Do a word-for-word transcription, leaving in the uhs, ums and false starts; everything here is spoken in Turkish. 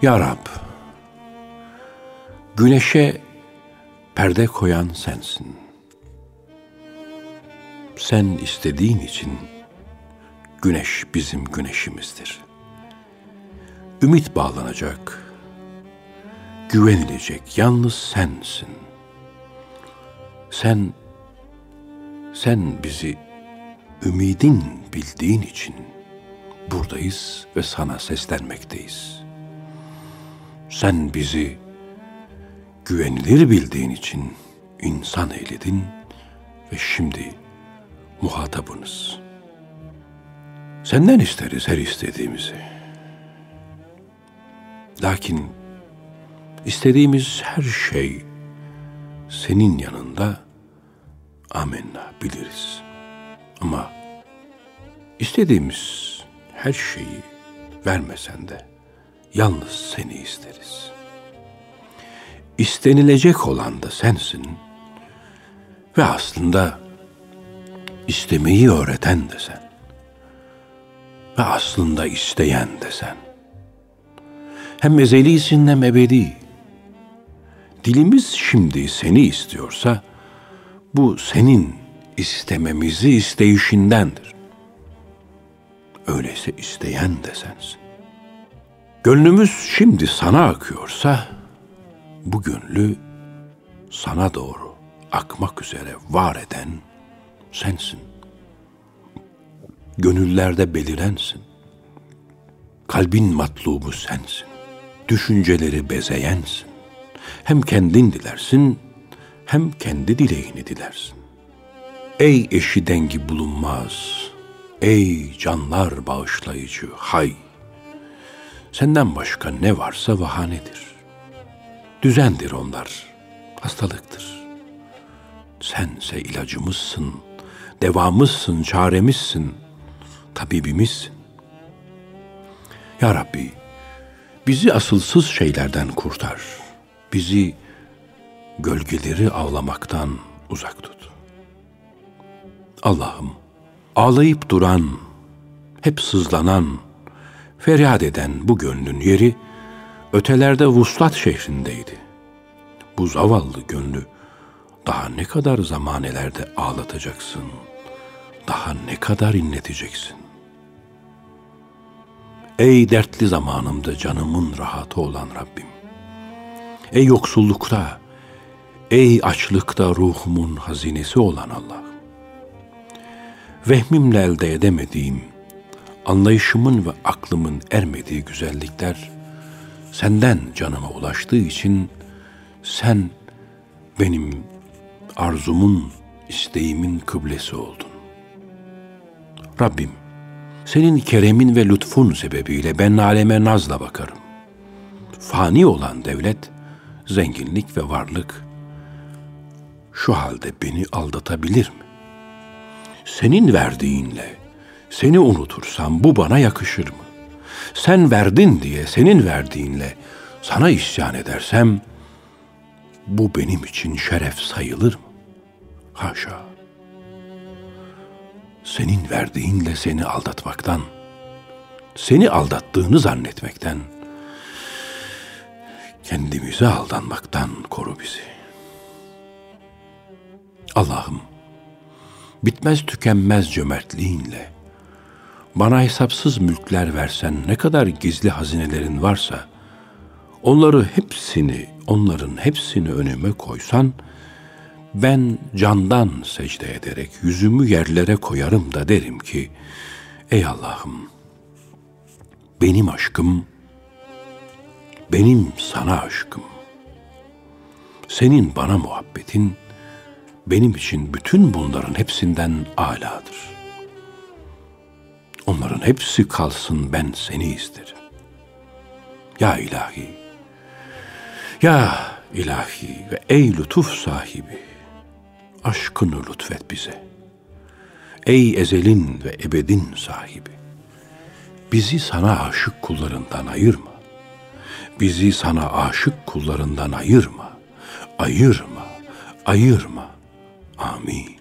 Ya Rab, güneşe perde koyan sensin. Sen istediğin için güneş bizim güneşimizdir. Ümit bağlanacak, güvenilecek yalnız sensin. Sen, sen bizi ümidin bildiğin için buradayız ve sana seslenmekteyiz. Sen bizi güvenilir bildiğin için insan eyledin ve şimdi muhatabınız. Senden isteriz her istediğimizi. Lakin istediğimiz her şey senin yanında amenna biliriz. Ama istediğimiz her şeyi vermesen de yalnız seni isteriz. İstenilecek olan da sensin ve aslında istemeyi öğreten de sen ve aslında isteyen de sen. Hem ezelisin hem ebedi. Dilimiz şimdi seni istiyorsa bu senin istememizi isteyişindendir. Öyleyse isteyen de sensin. Gönlümüz şimdi sana akıyorsa bu gönlü sana doğru akmak üzere var eden sensin. Gönüllerde belirensin. Kalbin matlubu sensin. Düşünceleri bezeyensin. Hem kendin dilersin, hem kendi dileğini dilersin. Ey eşi dengi bulunmaz, ey canlar bağışlayıcı hay! Senden başka ne varsa vahanedir. Düzendir onlar, hastalıktır. Sense ilacımızsın, devamızsın, çaremizsin, tabibimizsin. Ya Rabbi, bizi asılsız şeylerden kurtar. Bizi gölgeleri avlamaktan uzak tut. Allah'ım, ağlayıp duran, hep sızlanan, feryat eden bu gönlün yeri ötelerde Vuslat şehrindeydi. Bu zavallı gönlü daha ne kadar zamanelerde ağlatacaksın, daha ne kadar inleteceksin? Ey dertli zamanımda canımın rahatı olan Rabbim! Ey yoksullukta, ey açlıkta ruhumun hazinesi olan Allah'ım! Vehmimle elde edemediğim, anlayışımın ve aklımın ermediği güzellikler senden canıma ulaştığı için sen benim arzumun, isteğimin kıblesi oldun. Rabbim, senin keremin ve lütfun sebebiyle ben aleme nazla bakarım. Fani olan devlet, zenginlik ve varlık şu halde beni aldatabilir mi? Senin verdiğinle seni unutursam bu bana yakışır mı? Sen verdin diye senin verdiğinle sana isyan edersem bu benim için şeref sayılır mı? Haşa! Senin verdiğinle seni aldatmaktan, seni aldattığını zannetmekten, kendimize aldanmaktan koru bizi. Allah'ım, bitmez tükenmez cömertliğinle bana hesapsız mülkler versen, ne kadar gizli hazinelerin varsa onları hepsini, onların hepsini önüme koysan, ben candan secde ederek yüzümü yerlere koyarım da derim ki, ey Allah'ım, benim aşkım, benim sana aşkım, senin bana muhabbetin, benim için bütün bunların hepsinden âlâdır. Onların hepsi kalsın, ben seni isterim. Ya ilahi, ya ilahi ve ey lütuf sahibi, aşkını lütfet bize. Ey ezelin ve ebedin sahibi, bizi sana aşık kullarından ayırma. Bizi sana aşık kullarından ayırma. Ayırma, ayırma. Amin.